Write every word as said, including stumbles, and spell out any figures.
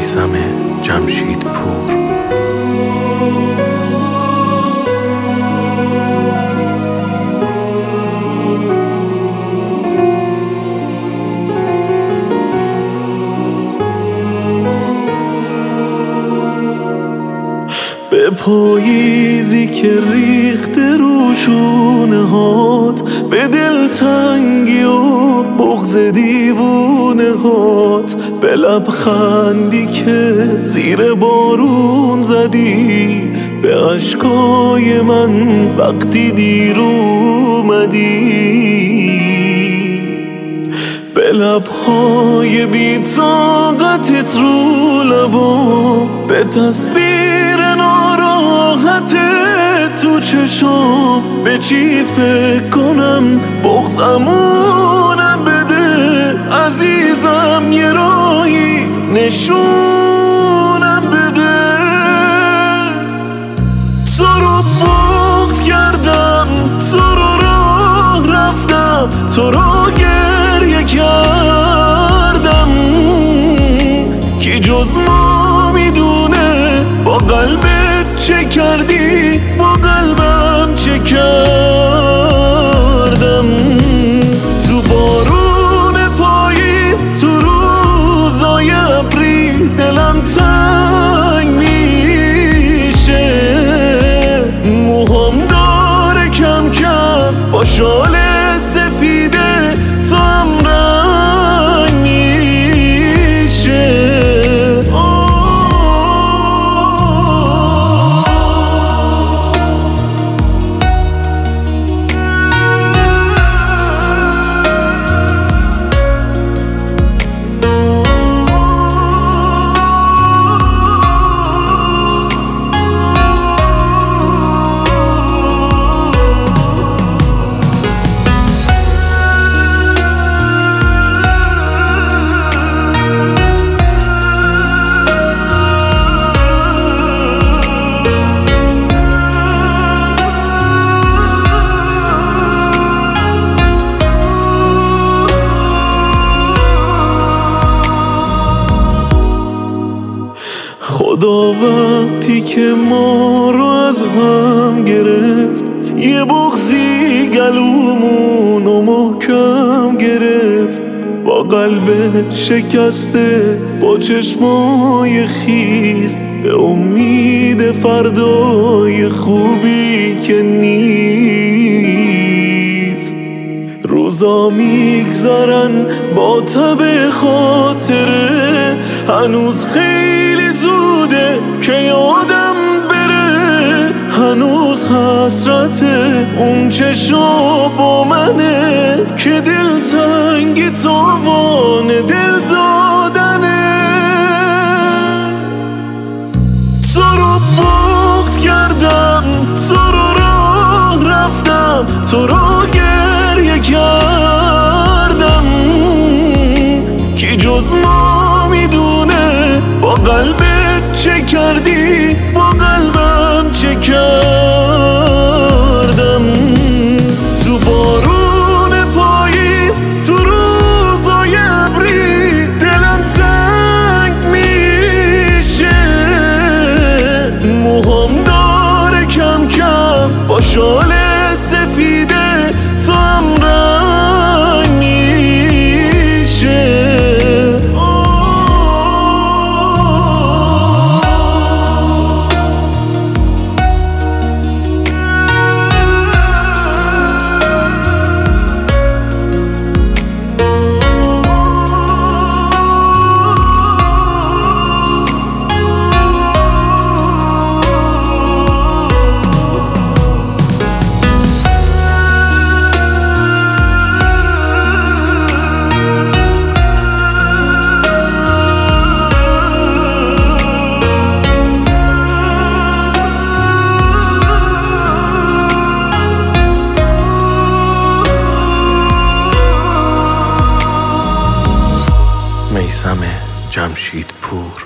میثم جمشیدپور. به پاییزی که ریخته رو شونه هات، به دلتنگی و بغض دیوونه هات، به لبخندی که زیر بارون زدی، به اشکای من وقتی دیر اومدی، به لبهای بی طاقتت رو لبا، به تصویر ناراحت تو چشام. به چی فکر کنم بغضمونم بده، عزیزم یه راهی نشونم بده. تو رو بغض کردم، تو رو راه رفتم، تو رو گریه کردم، کی جز ما میدونه با قلبت چه کردی، با قلبم چه کردم. تو بارون پاییز، تو روزای ابری، دلم تنگ میشه، موهام داره کم کم با شال سفیده تو هم رنگ میشه. خدا وقتی که ما رو از هم گرفت، یه بغضی گلومونو محکم گرفت، با قلب شکسته، با چشمای خیس، به امید فردای خوبی که نیست. روزا میگذرن با تب خاطره، هنوز خیلی زوده که یادم بره، هنوز حسرت اون چشا با منه که دلتنگی تاوان دل دادنه. تو رو بغض کردم، تو رو راه رفتم، تو رو گریه کردم، کی جز ما میدونه با قلبت چه کردی، با قلبم چه کردم. تو بارون پاییز، تو روزای ابری، دلم تنگ میشه، موهام داره کم کم با شال سفیده تو هم رنگ میشه. میثم جمشیدپور.